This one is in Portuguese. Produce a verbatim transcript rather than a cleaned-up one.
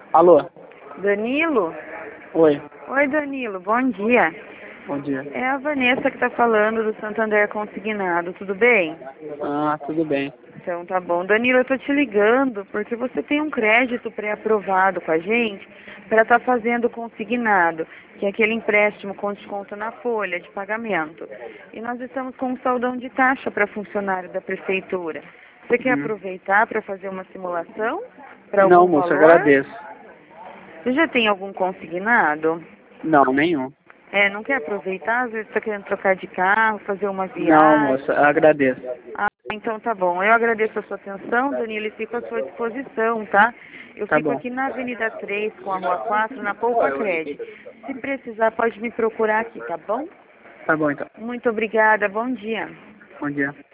Alô? Danilo? Oi, Oi, Danilo, bom dia. bom dia. É a Vanessa que está falando do Santander Consignado, tudo bem? Ah, tudo bem. Então tá bom. Danilo, eu tô te ligando porque você tem um crédito pré-aprovado com a gente para estar fazendo consignado, que é aquele empréstimo com desconto na folha de pagamento. E nós estamos com um saldão de taxa para funcionário da prefeitura. Você quer Hum. aproveitar para fazer uma simulação para Não, algum moço, valor? agradeço. Você já tem algum consignado? Não, nenhum. É, não quer aproveitar? Às vezes está querendo trocar de carro, fazer uma Não, moço, viagem. agradeço. Ah, então tá bom. Eu agradeço a sua atenção, Danilo, e fico à sua disposição, tá? Eu Tá fico bom. aqui na Avenida três com a Rua quatro, na Poupa Cred. Se precisar, pode me procurar aqui, tá bom? Tá bom, então. Muito obrigada, bom dia. Bom dia.